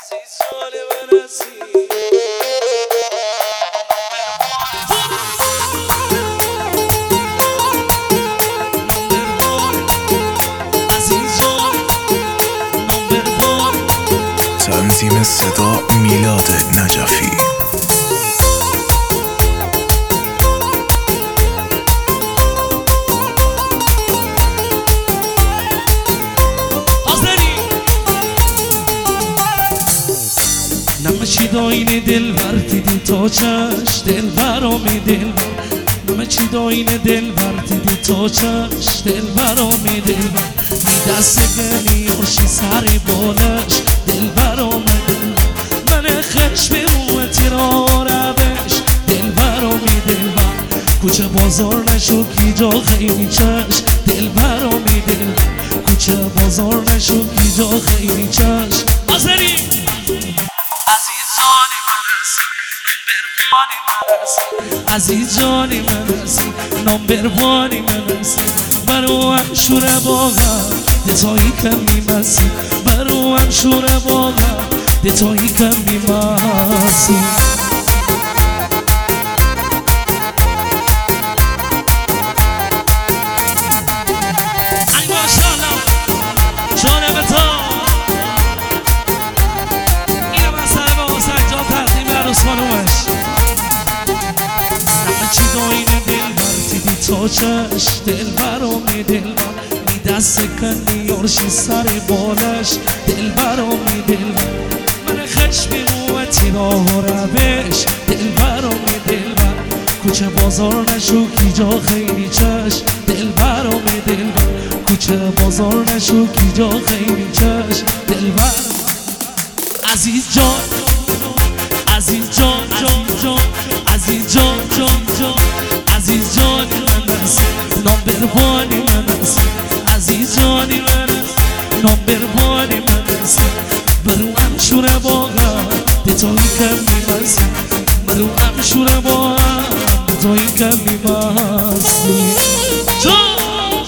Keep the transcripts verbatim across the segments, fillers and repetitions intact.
عزیزان من عزیز تنظیم صدا میلاد نجفی. نمچی داین دل ور دیدی تا چش دل برامی دل نمچی داین دل ور دیدی تا چش دل برامی دل می دست گنی آشی سری بالش دل برامی دل من خش به موتی را روش دل برامی دل کوچه بازار نشو کی جا خیلی چش دل برامی دل کوچه بازار نشو کی جا خیلی چش آسری عزیز جانی من هستی نمبر وانی من هستی برو هم شوره باغم دتایی کم میمسی برو هم شوره باغم دتایی کم میمسی ای ماشالله جانم تا اینم از سر با سجاد تقدیم عروس خانومش چی داین دل بر دیدی تا چش دل برامی دل می دست کنی یارشی سر بالش دل برامی دل من خشمی موتی را روش دل برامی دل کوچه بازار نشو کی جا خیلی چش دل برامی دل کوچه بازار نشو کی جا خیلی چش دل بر عزیز جان عزیز جان جان جان عزیز جان جان جان عزیز جانی من هست نمبر وانی من هست عزیز جانی من هست نمبر وانی من هست برو هم شوره باغم دتایی کم میمسی برو هم شوره باغم دتایی کم میمسی جان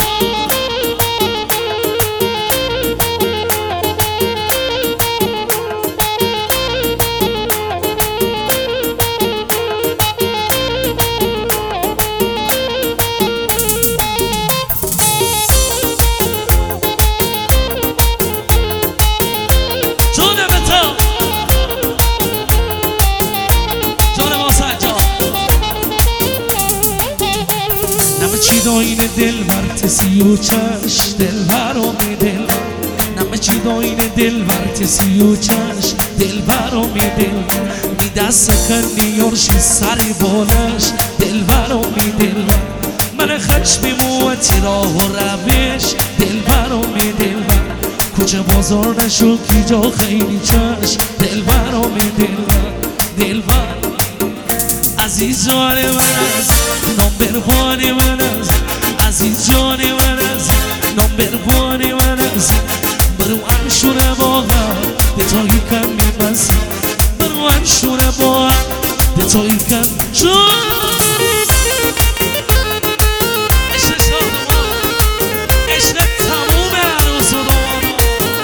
داین دل ورت سی و چش دل برامی دل نمچی داین دل ورت سی و چش دل برامی دل می دست کنی یارشی سری بالش دل برامی دل من خش به موتی را روش دل برامی دل کوچه بازار نشو کی جا خیلی چش دل برامی دل دل بر عزیز جان من است نمبر وانی من است عزیز جانی من است نمبر وانی من است برو هم شوره باغم دتایی کم میمسی برو هم شوره باغم دتایی کم شد عشق شادمان عشق تموم عروس و داماد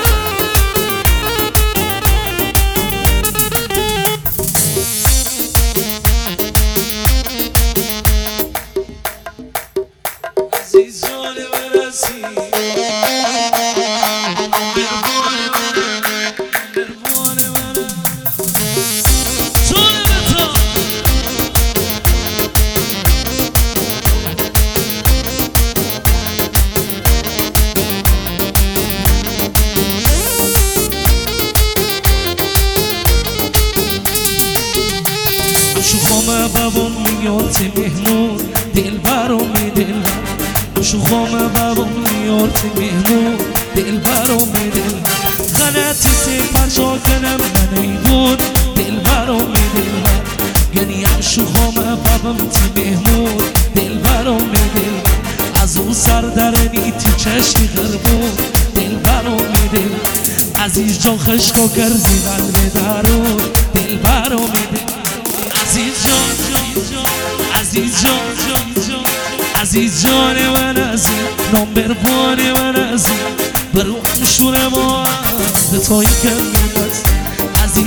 بابون میارت مهمون دل برامی دل شو خام بابون میارت مهمون دل برامی دل غلطی سی پرشا کنم من ای بود دل برامی دل گنیم شو خام بابم تی مهمون دل برامی دل از او سردرنی تی چشی غربون دل برامی دل عزیز جان خشکا کردی قلب درون دل برامی دل عزیز جان عزیز جان جان جان عزیز جان من عزیز نمبر وانی من عزیز برو هم شوره ما دتایی کم میمست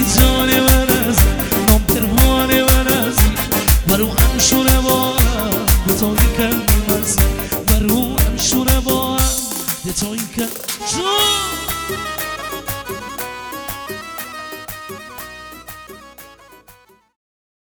توی که میمرزم و رو همشونه با هم ده توی که جان